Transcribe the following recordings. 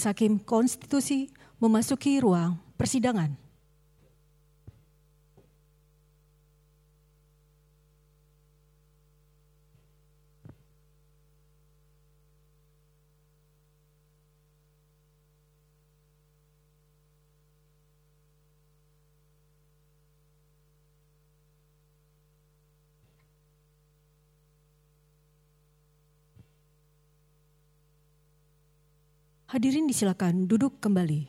Majelis Hakim Konstitusi memasuki ruang persidangan. Hadirin disilakan duduk kembali.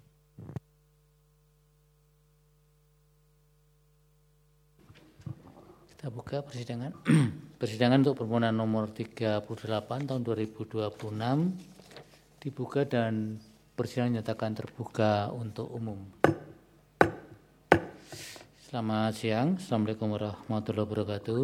Kita buka persidangan. Persidangan untuk permohonan nomor 38 tahun 2026 dibuka dan persidangan nyatakan terbuka untuk umum. Selamat siang. Assalamualaikum warahmatullahi wabarakatuh.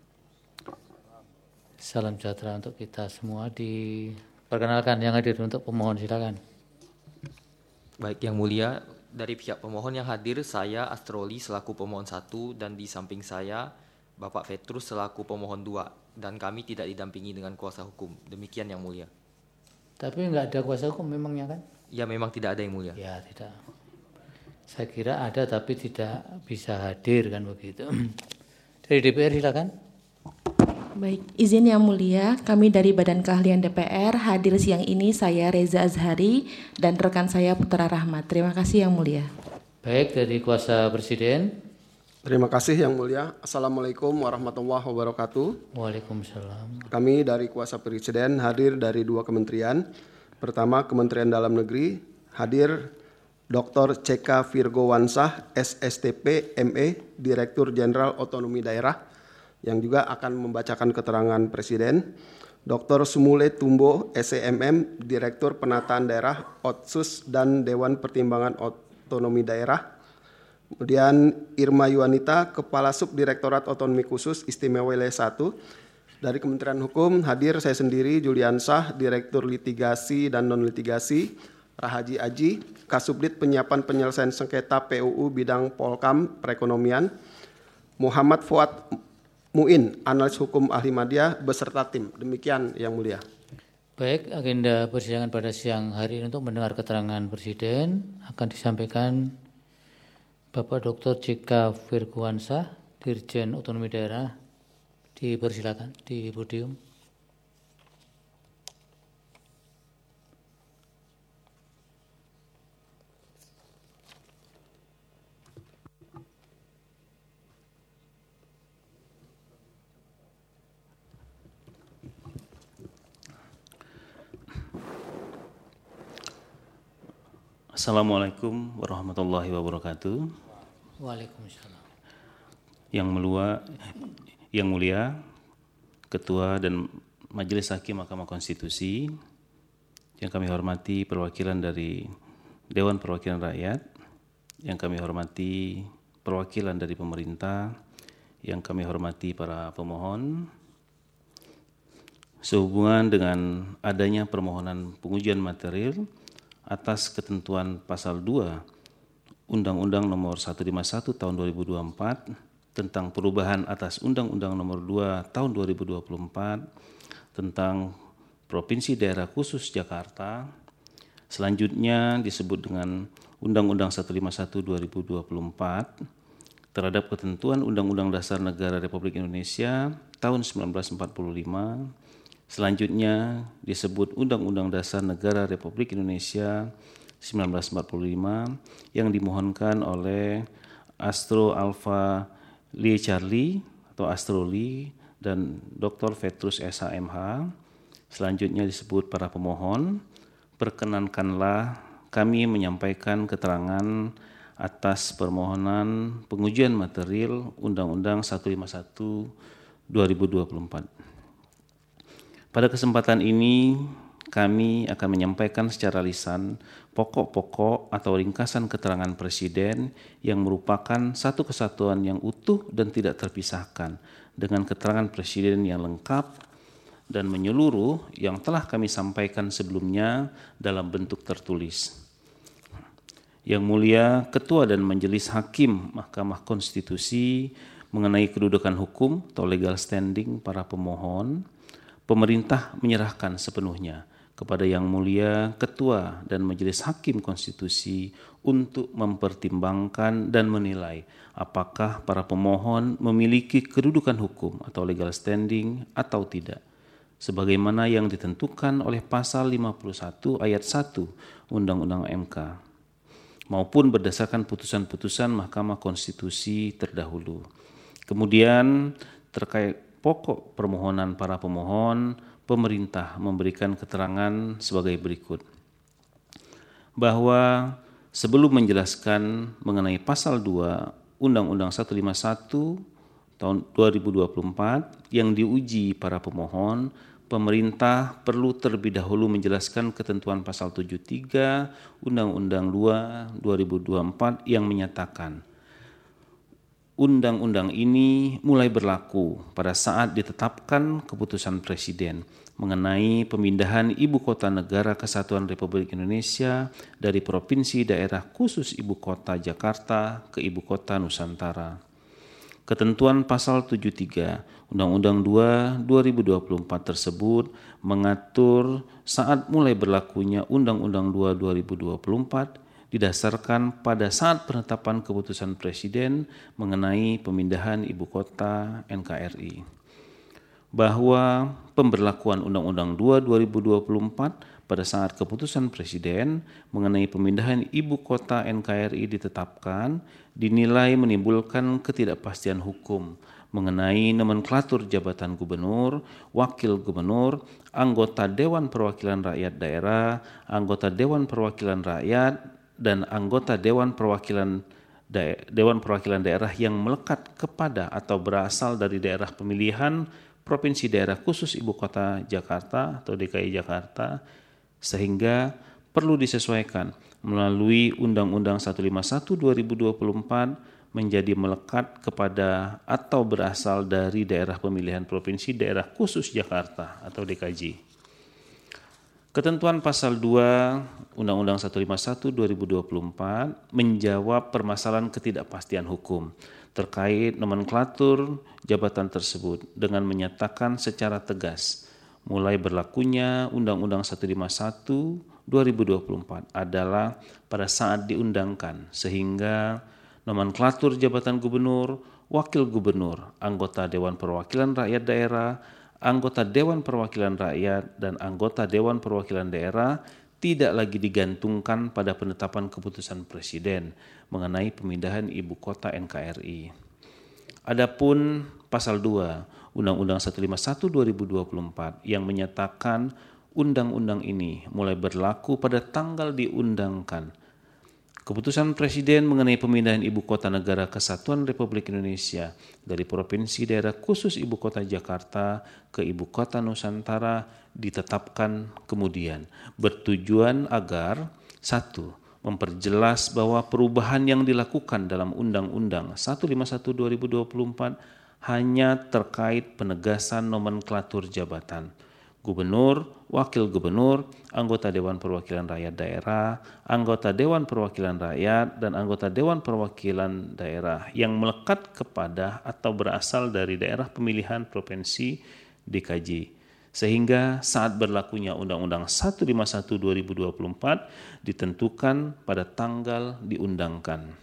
Salam sejahtera untuk kita semua. Perkenalkan yang hadir untuk pemohon, silakan. Baik, Yang Mulia, dari pihak pemohon yang hadir, saya Astroli selaku pemohon 1 dan di samping saya Bapak Petrus selaku pemohon 2 dan kami tidak didampingi dengan kuasa hukum. Demikian Yang Mulia. Tapi enggak ada kuasa hukum memangnya kan? Ya, memang tidak ada Yang Mulia. Ya, tidak. Saya kira ada tapi tidak bisa hadir kan begitu. Dari DPR silakan. Baik, izin Yang Mulia, kami dari Badan Keahlian DPR hadir siang ini, saya Reza Azhari dan rekan saya Putra Rahmat. Terima kasih Yang Mulia. Baik, dari kuasa Presiden. Terima kasih Yang Mulia. Assalamualaikum warahmatullahi wabarakatuh. Waalaikumsalam. Kami dari kuasa Presiden hadir dari 2 kementerian. Pertama, Kementerian Dalam Negeri, hadir Dr. C.K. Virgowansah, SSTP, ME, Direktur Jenderal Otonomi Daerah, yang juga akan membacakan keterangan Presiden. Dr. Sumule Tumbo, SEMM, Direktur Penataan Daerah, Otsus dan Dewan Pertimbangan Otonomi Daerah. Kemudian Irma Yuanita, Kepala Subdirektorat Otonomi Khusus Istimewa Wilayah 1. Dari Kementerian Hukum hadir saya sendiri, Juliansah, Direktur Litigasi dan Non-Litigasi, Rahaji Aji, Kasubdit Penyiapan Penyelesaian Sengketa PUU Bidang Polkam Perekonomian, Muhammad Fuad Muin, Analis Hukum Ahli Madya beserta tim. Demikian Yang Mulia. Baik, agenda persidangan pada siang hari ini untuk mendengar keterangan Presiden akan disampaikan Bapak Dr. C.K. Virgowansah, Dirjen Otonomi Daerah. Dipersilakan di podium. Assalamualaikum warahmatullahi wabarakatuh. Waalaikumsalam. Yang Mulia, Ketua dan Majelis Hakim Mahkamah Konstitusi, yang kami hormati perwakilan dari Dewan Perwakilan Rakyat, yang kami hormati perwakilan dari pemerintah, yang kami hormati para pemohon, sehubungan dengan adanya permohonan pengujian material atas ketentuan pasal 2 Undang-Undang Nomor 151 Tahun 2024 tentang perubahan atas Undang-Undang Nomor 2 Tahun 2024 tentang Provinsi Daerah Khusus Jakarta, selanjutnya disebut dengan Undang-Undang 151 2024 terhadap ketentuan Undang-Undang Dasar Negara Republik Indonesia tahun 1945. Selanjutnya disebut Undang-Undang Dasar Negara Republik Indonesia 1945 yang dimohonkan oleh Astro Alpha Lie Charlie atau Astroli dan Dr. Petrus SHMH. Selanjutnya disebut para pemohon. Perkenankanlah kami menyampaikan keterangan atas permohonan pengujian material Undang-Undang 151 2024. Pada kesempatan ini, kami akan menyampaikan secara lisan pokok-pokok atau ringkasan keterangan Presiden yang merupakan satu kesatuan yang utuh dan tidak terpisahkan dengan keterangan Presiden yang lengkap dan menyeluruh yang telah kami sampaikan sebelumnya dalam bentuk tertulis. Yang Mulia Ketua dan Majelis Hakim Mahkamah Konstitusi mengenai kedudukan hukum atau legal standing para pemohon, pemerintah menyerahkan sepenuhnya kepada Yang Mulia Ketua dan Majelis Hakim Konstitusi untuk mempertimbangkan dan menilai apakah para pemohon memiliki kedudukan hukum atau legal standing atau tidak, sebagaimana yang ditentukan oleh pasal 51 ayat 1 Undang-Undang MK, maupun berdasarkan putusan-putusan Mahkamah Konstitusi terdahulu. Kemudian terkait pokok permohonan para pemohon, pemerintah memberikan keterangan sebagai berikut. Bahwa sebelum menjelaskan mengenai pasal 2 Undang-Undang 151 tahun 2024 yang diuji para pemohon, pemerintah perlu terlebih dahulu menjelaskan ketentuan pasal 73 Undang-Undang 2 2024 yang menyatakan undang-undang ini mulai berlaku pada saat ditetapkan keputusan Presiden mengenai pemindahan Ibu Kota Negara Kesatuan Republik Indonesia dari Provinsi Daerah Khusus Ibu Kota Jakarta ke Ibu Kota Nusantara. Ketentuan pasal 73 Undang-Undang 2 2024 tersebut mengatur saat mulai berlakunya Undang-Undang 2 2024 didasarkan pada saat penetapan keputusan Presiden mengenai pemindahan Ibu Kota NKRI. Bahwa pemberlakuan Undang-Undang 2 2024 pada saat keputusan Presiden mengenai pemindahan Ibu Kota NKRI ditetapkan dinilai menimbulkan ketidakpastian hukum mengenai nomenklatur jabatan gubernur, wakil gubernur, anggota Dewan Perwakilan Rakyat Daerah, anggota Dewan Perwakilan Rakyat, dan anggota Dewan Perwakilan Daerah yang melekat kepada atau berasal dari daerah pemilihan Provinsi Daerah Khusus Ibu Kota Jakarta atau DKI Jakarta, sehingga perlu disesuaikan melalui Undang-Undang 151 2024 menjadi melekat kepada atau berasal dari daerah pemilihan Provinsi Daerah Khusus Jakarta atau DKJ. Ketentuan pasal 2 Undang-Undang 151 2024 menjawab permasalahan ketidakpastian hukum terkait nomenklatur jabatan tersebut dengan menyatakan secara tegas mulai berlakunya Undang-Undang 151 2024 adalah pada saat diundangkan, sehingga nomenklatur jabatan gubernur, wakil gubernur, anggota Dewan Perwakilan Rakyat Daerah, anggota Dewan Perwakilan Rakyat, dan anggota Dewan Perwakilan Daerah tidak lagi digantungkan pada penetapan keputusan Presiden mengenai pemindahan Ibu Kota NKRI. Adapun pasal 2 Undang-Undang 151 2024 yang menyatakan undang-undang ini mulai berlaku pada tanggal diundangkan. Keputusan Presiden mengenai pemindahan Ibu Kota Negara Kesatuan Republik Indonesia dari Provinsi Daerah Khusus Ibu Kota Jakarta ke Ibu Kota Nusantara ditetapkan kemudian, bertujuan agar 1. Memperjelas bahwa perubahan yang dilakukan dalam Undang-Undang 151 2024 hanya terkait penegasan nomenklatur jabatan Gubernur, Wakil Gubernur, anggota Dewan Perwakilan Rakyat Daerah, anggota Dewan Perwakilan Rakyat, dan anggota Dewan Perwakilan Daerah yang melekat kepada atau berasal dari daerah pemilihan Provinsi DKJ. Sehingga saat berlakunya Undang-Undang 151 2024 ditentukan pada tanggal diundangkan.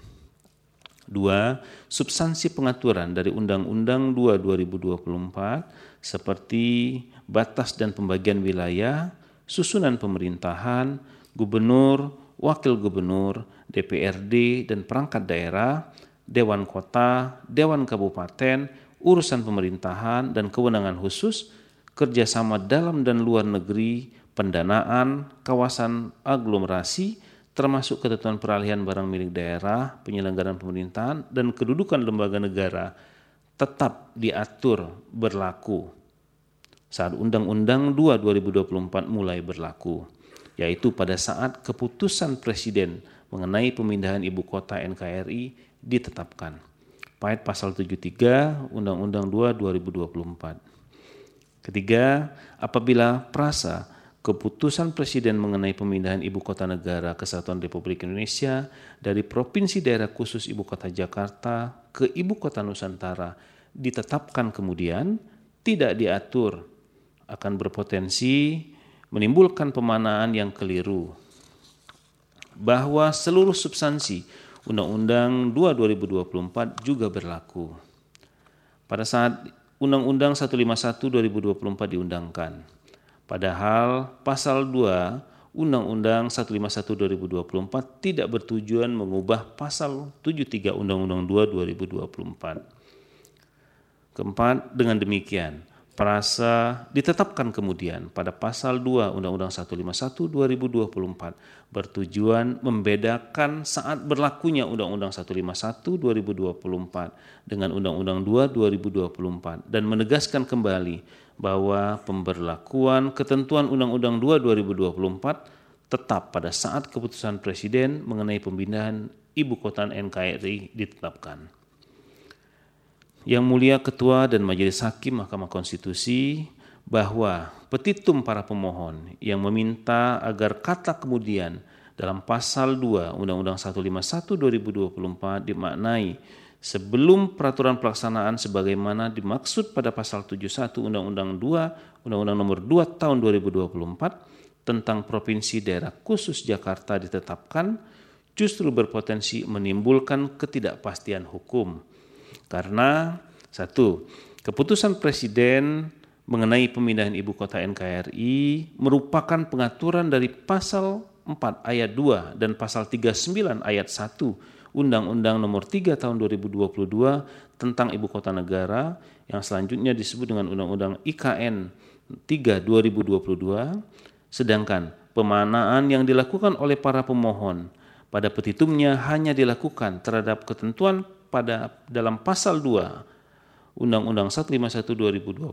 2. Substansi pengaturan dari Undang-Undang 2 2024 seperti batas dan pembagian wilayah, susunan pemerintahan, gubernur, wakil gubernur, DPRD dan perangkat daerah, dewan kota, dewan kabupaten, urusan pemerintahan dan kewenangan khusus, kerjasama dalam dan luar negeri, pendanaan, kawasan aglomerasi, termasuk ketentuan peralihan barang milik daerah, penyelenggaraan pemerintahan, dan kedudukan lembaga negara tetap diatur berlaku saat Undang-Undang 2 2024 mulai berlaku, yaitu pada saat keputusan Presiden mengenai pemindahan Ibu Kota NKRI ditetapkan. Pait pasal 73 Undang-Undang 2 2024. Ketiga, apabila perasa keputusan Presiden mengenai pemindahan Ibu Kota Negara Kesatuan Republik Indonesia dari Provinsi Daerah Khusus Ibu Kota Jakarta ke Ibu Kota Nusantara ditetapkan kemudian tidak diatur akan berpotensi menimbulkan pemaknaan yang keliru bahwa seluruh substansi Undang-Undang 2 2024 juga berlaku pada saat Undang-Undang 151 2024 diundangkan. Padahal pasal 2 Undang-Undang 151 2024 tidak bertujuan mengubah pasal 73 Undang-Undang 2 2024. Keempat, dengan demikian frasa ditetapkan kemudian pada pasal 2 Undang-Undang 151 2024 bertujuan membedakan saat berlakunya Undang-Undang 151 2024 dengan Undang-Undang 2 2024 dan menegaskan kembali bahwa pemberlakuan ketentuan Undang-Undang 2 2024 tetap pada saat keputusan Presiden mengenai pemindahan ibu kota NKRI ditetapkan. Yang Mulia Ketua dan Majelis Hakim Mahkamah Konstitusi bahwa petitum para pemohon yang meminta agar kata kemudian dalam pasal 2 Undang-Undang 151 2024 dimaknai sebelum peraturan pelaksanaan sebagaimana dimaksud pada pasal 71 Undang-Undang 2 Undang-Undang Nomor 2 Tahun 2024 tentang Provinsi Daerah Khusus Jakarta ditetapkan justru berpotensi menimbulkan ketidakpastian hukum. Karena satu, keputusan Presiden mengenai pemindahan ibu kota NKRI merupakan pengaturan dari pasal 4 ayat 2 dan pasal 39 ayat 1 Undang-Undang Nomor 3 Tahun 2022 tentang Ibu Kota Negara yang selanjutnya disebut dengan Undang-Undang IKN 3 2022, sedangkan pemaknaan yang dilakukan oleh para pemohon pada petitumnya hanya dilakukan terhadap ketentuan pada dalam pasal 2 Undang-Undang 151 2024.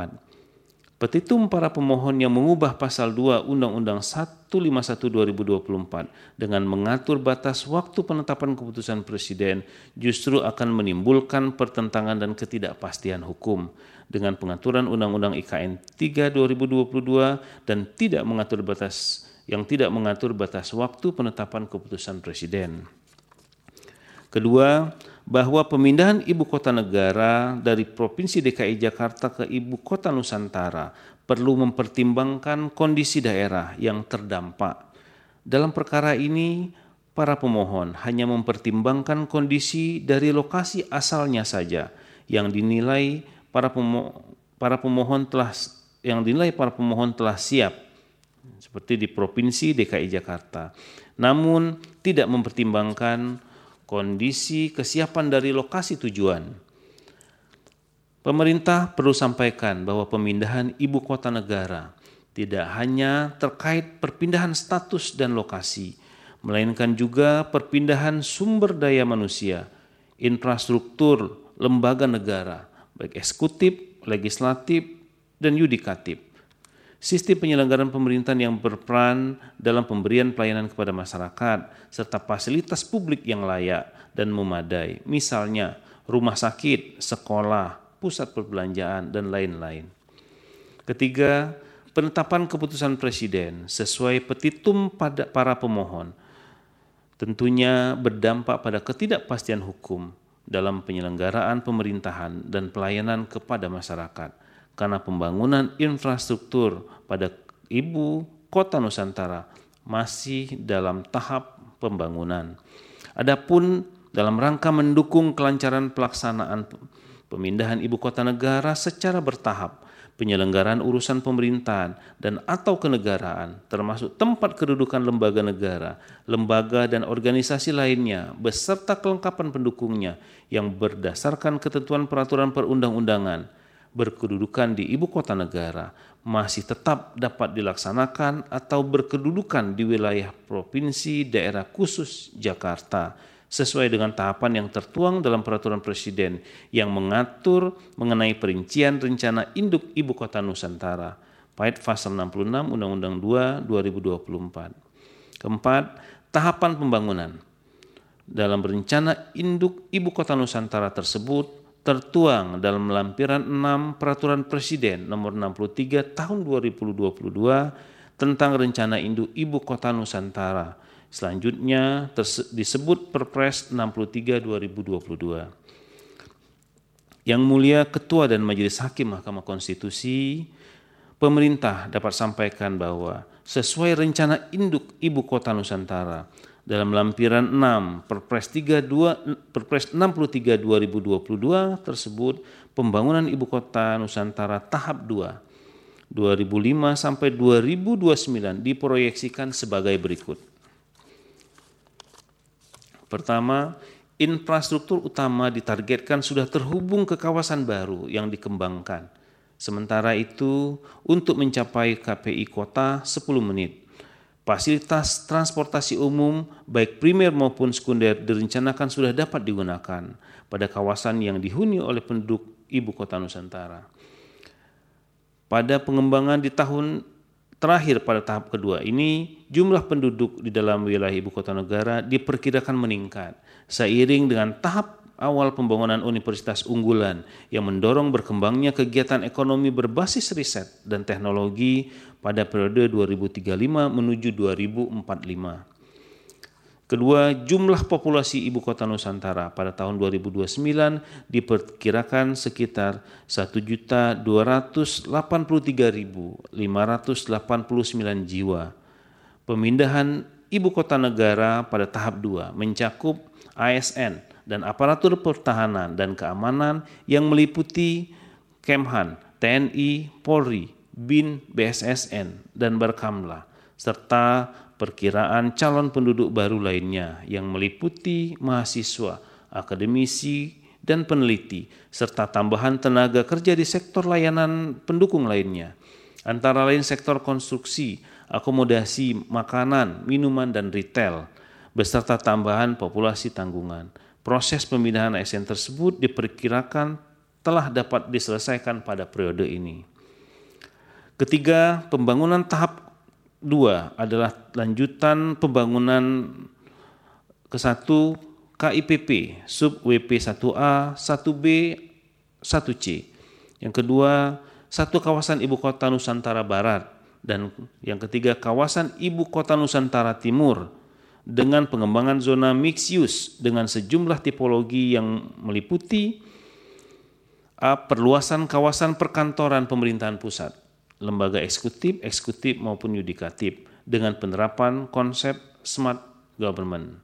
Petitum para pemohon yang mengubah pasal 2 Undang-Undang 151 2024 dengan mengatur batas waktu penetapan keputusan Presiden justru akan menimbulkan pertentangan dan ketidakpastian hukum dengan pengaturan Undang-Undang IKN 3 2022 dan tidak mengatur batas waktu penetapan keputusan Presiden. Kedua, bahwa pemindahan ibu kota negara dari Provinsi DKI Jakarta ke Ibu Kota Nusantara perlu mempertimbangkan kondisi daerah yang terdampak. Dalam perkara ini, para pemohon hanya mempertimbangkan kondisi dari lokasi asalnya saja yang dinilai para pemohon telah siap, seperti di Provinsi DKI Jakarta. Namun tidak mempertimbangkan kondisi kesiapan dari lokasi tujuan. Pemerintah perlu sampaikan bahwa pemindahan ibu kota negara tidak hanya terkait perpindahan status dan lokasi, melainkan juga perpindahan sumber daya manusia, infrastruktur, lembaga negara, baik eksekutif, legislatif, dan yudikatif. Sistem penyelenggaraan pemerintahan yang berperan dalam pemberian pelayanan kepada masyarakat, serta fasilitas publik yang layak dan memadai, misalnya rumah sakit, sekolah, pusat perbelanjaan, dan lain-lain. Ketiga, penetapan keputusan Presiden sesuai petitum pada para pemohon tentunya berdampak pada ketidakpastian hukum dalam penyelenggaraan pemerintahan dan pelayanan kepada masyarakat. Karena pembangunan infrastruktur pada Ibu Kota Nusantara masih dalam tahap pembangunan. Adapun dalam rangka mendukung kelancaran pelaksanaan pemindahan ibu kota negara secara bertahap, penyelenggaraan urusan pemerintahan dan atau kenegaraan, termasuk tempat kedudukan lembaga negara, lembaga dan organisasi lainnya, beserta kelengkapan pendukungnya yang berdasarkan ketentuan peraturan perundang-undangan, berkedudukan di ibu kota negara masih tetap dapat dilaksanakan atau berkedudukan di wilayah Provinsi Daerah Khusus Jakarta sesuai dengan tahapan yang tertuang dalam peraturan Presiden yang mengatur mengenai perincian rencana induk ibu kota Nusantara PAID pasal 66 Undang-Undang 2 2024. Keempat, tahapan pembangunan dalam rencana induk ibu kota Nusantara tersebut tertuang dalam lampiran 6 Peraturan Presiden Nomor 63 Tahun 2022 tentang Rencana Induk Ibu Kota Nusantara. Selanjutnya disebut Perpres 63 2022. Yang Mulia Ketua dan Majelis Hakim Mahkamah Konstitusi, pemerintah dapat sampaikan bahwa sesuai rencana induk Ibu Kota Nusantara dalam lampiran 6 Perpres 63 2022 tersebut, pembangunan Ibu Kota Nusantara tahap 2 2005 sampai 2029 diproyeksikan sebagai berikut. Pertama, infrastruktur utama ditargetkan sudah terhubung ke kawasan baru yang dikembangkan. Sementara itu, untuk mencapai KPI kota 10 menit, fasilitas transportasi umum baik primer maupun sekunder direncanakan sudah dapat digunakan pada kawasan yang dihuni oleh penduduk Ibu Kota Nusantara. Pada pengembangan di tahun terakhir pada tahap kedua ini, jumlah penduduk di dalam wilayah Ibu Kota Negara diperkirakan meningkat seiring dengan tahap awal pembangunan universitas unggulan yang mendorong berkembangnya kegiatan ekonomi berbasis riset dan teknologi pada periode 2035 menuju 2045. Kedua, jumlah populasi Ibu Kota Nusantara pada tahun 2029 diperkirakan sekitar 1.283.589 jiwa. Pemindahan Ibu Kota Negara pada tahap 2 mencakup ASN dan aparatur pertahanan dan keamanan yang meliputi Kemhan, TNI, Polri, BIN, BSSN, dan Barkamla, serta perkiraan calon penduduk baru lainnya yang meliputi mahasiswa, akademisi, dan peneliti, serta tambahan tenaga kerja di sektor layanan pendukung lainnya, antara lain sektor konstruksi, akomodasi, makanan, minuman, dan retail, beserta tambahan populasi tanggungan. Proses pemindahan ASN tersebut diperkirakan telah dapat diselesaikan pada periode ini. Ketiga, pembangunan tahap 2 adalah lanjutan pembangunan ke-1 KIPP sub WP1A, 1B, 1C. Yang kedua, satu kawasan Ibu Kota Nusantara Barat, dan yang ketiga kawasan Ibu Kota Nusantara Timur dengan pengembangan zona mixed use dengan sejumlah tipologi yang meliputi perluasan kawasan perkantoran pemerintahan pusat, lembaga eksekutif maupun yudikatif dengan penerapan konsep smart government.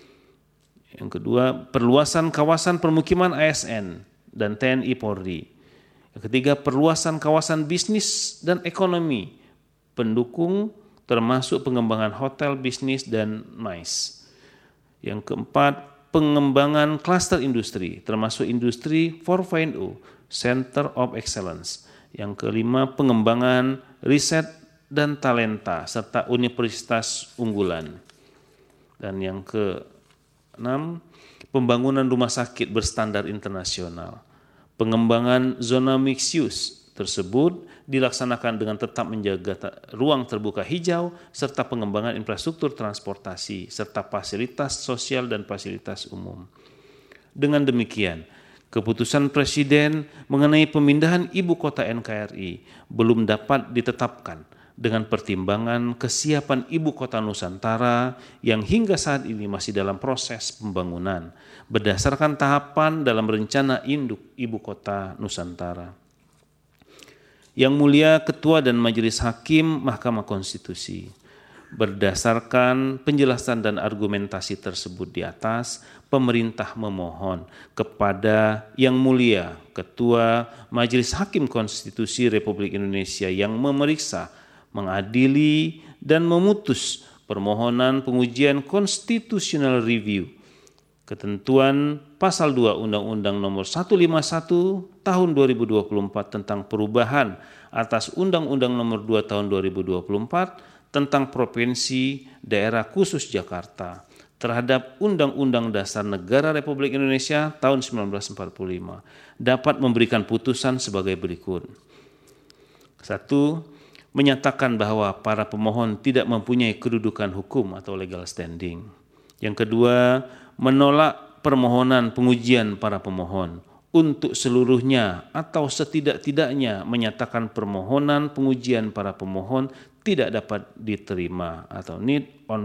Yang kedua, perluasan kawasan permukiman ASN dan TNI Polri. Yang ketiga, perluasan kawasan bisnis dan ekonomi pendukung termasuk pengembangan hotel, bisnis, dan MICE. Yang keempat, pengembangan klaster industri, termasuk industri 4.0, Center of Excellence. Yang kelima, pengembangan riset dan talenta, serta universitas unggulan. Dan yang keenam, pembangunan rumah sakit berstandar internasional. Pengembangan zona mixed use tersebut dilaksanakan dengan tetap menjaga ruang terbuka hijau serta pengembangan infrastruktur transportasi serta fasilitas sosial dan fasilitas umum. Dengan demikian, keputusan Presiden mengenai pemindahan Ibu Kota NKRI belum dapat ditetapkan dengan pertimbangan kesiapan Ibu Kota Nusantara yang hingga saat ini masih dalam proses pembangunan berdasarkan tahapan dalam rencana induk Ibu Kota Nusantara. Yang Mulia Ketua dan Majelis Hakim Mahkamah Konstitusi, berdasarkan penjelasan dan argumentasi tersebut di atas, pemerintah memohon kepada Yang Mulia Ketua Majelis Hakim Konstitusi Republik Indonesia yang memeriksa, mengadili, dan memutus permohonan pengujian constitutional review ketentuan Pasal 2 Undang-Undang Nomor 151 Tahun 2024 tentang perubahan atas Undang-Undang Nomor 2 Tahun 2024 tentang Provinsi Daerah Khusus Jakarta terhadap Undang-Undang Dasar Negara Republik Indonesia tahun 1945 dapat memberikan putusan sebagai berikut. 1. Menyatakan bahwa para pemohon tidak mempunyai kedudukan hukum atau legal standing. Yang kedua, menolak permohonan pengujian para pemohon untuk seluruhnya atau setidak-tidaknya menyatakan permohonan pengujian para pemohon tidak dapat diterima atau niet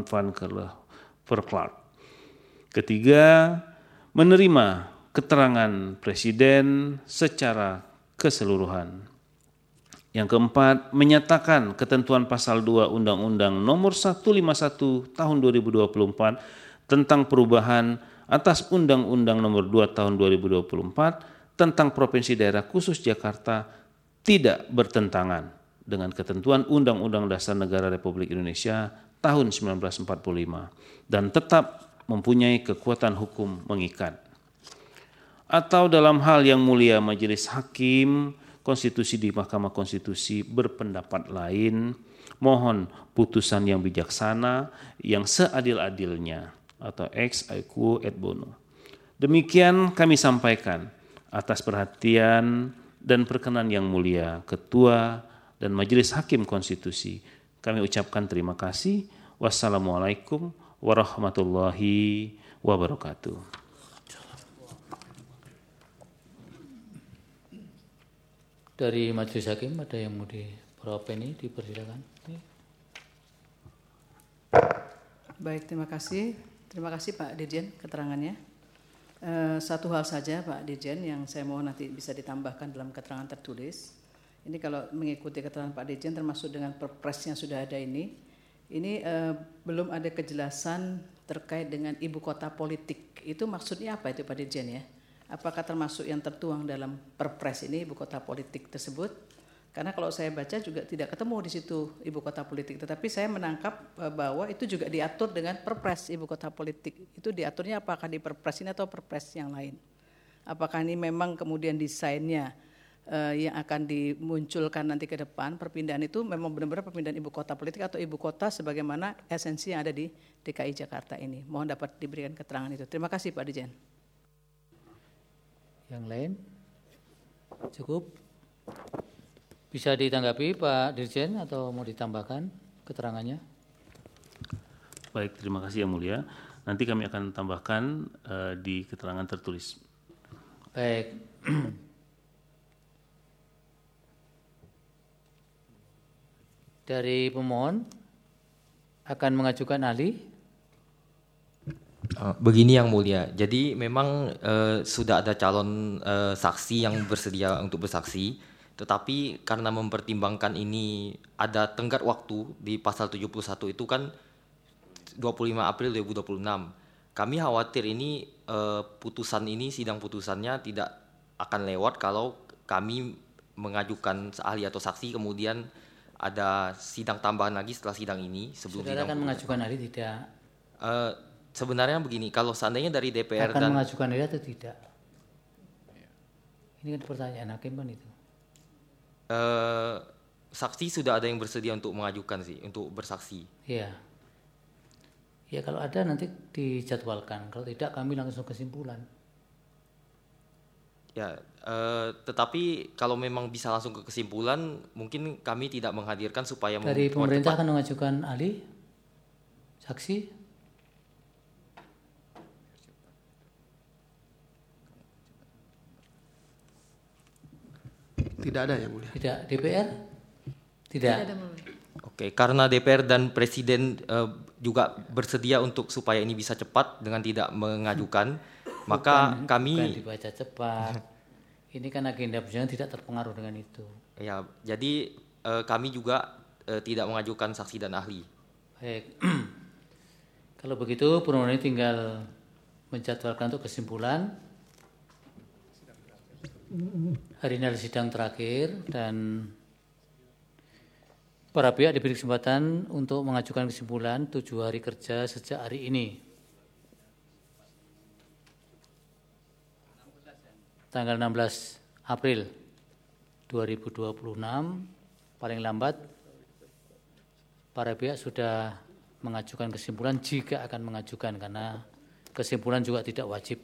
verklaard. Ketiga, menerima keterangan Presiden secara keseluruhan. Yang keempat, menyatakan ketentuan pasal 2 Undang-Undang Nomor 151 Tahun 2024 tentang perubahan atas Undang-Undang Nomor 2 Tahun 2024 tentang Provinsi Daerah Khusus Jakarta tidak bertentangan dengan ketentuan Undang-Undang Dasar Negara Republik Indonesia tahun 1945 dan tetap mempunyai kekuatan hukum mengikat. Atau dalam hal yang mulia Majelis Hakim Konstitusi di Mahkamah Konstitusi berpendapat lain, mohon putusan yang bijaksana yang seadil-adilnya atau ex aequo et bono. Demikian kami sampaikan atas perhatian dan perkenan yang mulia Ketua dan Majelis Hakim Konstitusi. Kami ucapkan terima kasih. Wassalamualaikum warahmatullahi wabarakatuh. Dari Majelis Hakim ada yang mau diperopeni, dipersilakan. Baik, terima kasih. Terima kasih Pak Dirjen keterangannya. Satu hal saja Pak Dirjen yang saya mohon nanti bisa ditambahkan dalam keterangan tertulis. Ini kalau mengikuti keterangan Pak Dirjen termasuk dengan perpres yang sudah ada ini belum ada kejelasan terkait dengan ibu kota politik. Itu maksudnya apa itu Pak Dirjen ya? Apakah termasuk yang tertuang dalam perpres ini ibu kota politik tersebut? Karena kalau saya baca juga tidak ketemu di situ ibu kota politik, tetapi saya menangkap bahwa itu juga diatur dengan perpres ibu kota politik. Itu diaturnya apakah di perpres ini atau perpres yang lain? Apakah ini memang kemudian desainnya yang akan dimunculkan nanti ke depan, perpindahan itu memang benar-benar perpindahan ibu kota politik atau ibu kota sebagaimana esensi yang ada di DKI Jakarta ini? Mohon dapat diberikan keterangan itu. Terima kasih Pak Dirjen. Yang lain? Cukup? Bisa ditanggapi Pak Dirjen atau mau ditambahkan keterangannya? Baik, terima kasih Yang Mulia. Nanti kami akan tambahkan di keterangan tertulis. Baik. Dari pemohon akan mengajukan ahli. Begini Yang Mulia, jadi memang sudah ada calon saksi yang bersedia untuk bersaksi, tetapi karena mempertimbangkan ini ada tenggat waktu di pasal 71 itu kan 25 April 2026. Kami khawatir ini putusan ini, sidang putusannya tidak akan lewat kalau kami mengajukan ahli atau saksi kemudian ada sidang tambahan lagi setelah sidang ini. Saudara akan mengajukan ahli tidak? Sebenarnya begini, kalau seandainya dari DPR akan mengajukan diri atau tidak? Ini kan pertanyaan hakim kan itu. Saksi sudah ada yang bersedia untuk mengajukan sih, untuk bersaksi. Iya. Ya kalau ada nanti dijadwalkan, kalau tidak kami langsung kesimpulan. Ya, tetapi kalau memang bisa langsung ke kesimpulan, mungkin kami tidak menghadirkan supaya dari pemerintah akan mengajukan ahli, saksi. Tidak ada Yang Mulia. Tidak. DPR? Tidak. Oke, karena DPR dan Presiden juga bersedia untuk supaya ini bisa cepat dengan tidak mengajukan, maka kami bukan dibaca cepat. Ini kan agenda persidangan tidak terpengaruh dengan itu. Ya, jadi kami juga tidak mengajukan saksi dan ahli. Baik. Kalau begitu pemohon ini tinggal menjadwalkan untuk kesimpulan. Hari ini adalah sidang terakhir dan para pihak diberi kesempatan untuk mengajukan kesimpulan 7 hari kerja sejak hari ini. Tanggal 16 April 2026 paling lambat para pihak sudah mengajukan kesimpulan jika akan mengajukan, karena kesimpulan juga tidak wajib.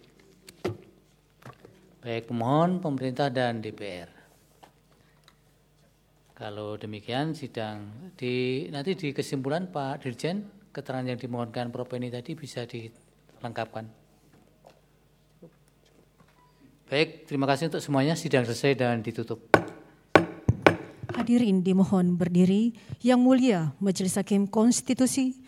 Baik pemohon, pemerintah dan DPR. Kalau demikian sidang nanti di kesimpulan Pak Dirjen, keterangan yang dimohonkan Prof. ini tadi bisa dilengkapkan. Baik, terima kasih untuk semuanya. Sidang selesai dan ditutup. Hadirin dimohon berdiri. Yang Mulia Majelis Hakim Konstitusi